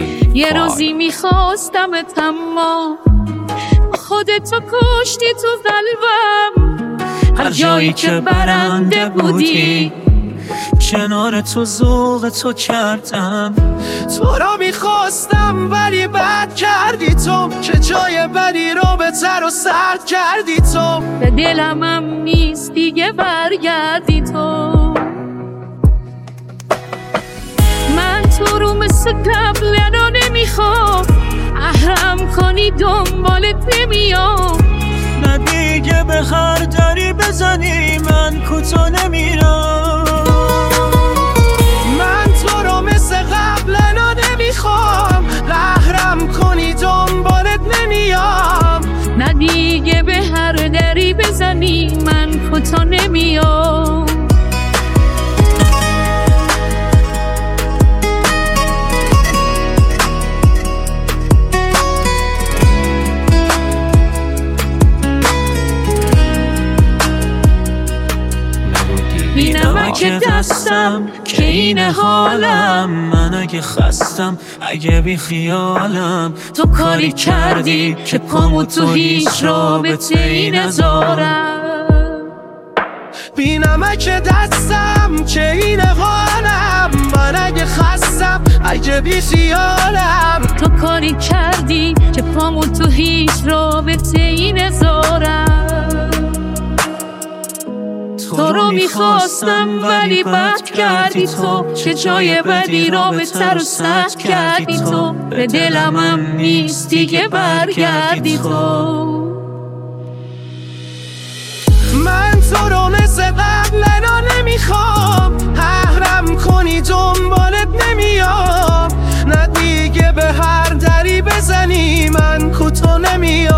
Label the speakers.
Speaker 1: یه روزی میخواستمت اما خودتو کشتی تو قلبم. هر جایی که برنده بودی
Speaker 2: کنار تو ذوق تو کردم. تو را میخواستم ولی بد کردی تو، چه جای بدی رو بهتر و سرد کردی تو.
Speaker 1: به دلم هم نیست دیگه برگردی تو. من تو رو مثل قبل نمیخوام، احرم کنی دنبالت نمیام.
Speaker 2: نه دیگه به هر دری بزنی من کوتا نمیرم. من تو رو مثل قبل نمیخوام، احرم کنی دنبالت نمیام.
Speaker 1: نه دیگه به هر دری بزنی من کوتا نمیام.
Speaker 2: بی نمک دستم که این حالم، من اگه خستم اگه بی خیالم.
Speaker 1: تو کاری کردی که پامو تو هیچ رابطه‌ای نذارم.
Speaker 2: بی نمک دستم که این حالم، من اگه خستم اگه بی خیالم.
Speaker 1: تو کاری کردی که پامو تو هیچ رابطه‌ای نذارم. تو رو میخواستم ولی بد کردی تو، چه جای بدی را بهتر و سرد کردی تو. به دلم هم نیست دیگه برگردی تو.
Speaker 2: من تو رو مثل قبل نمیخوام، احرم کنی دنبالت نمیام. نه دیگه به هر دری بزنی من کوتا نمیام.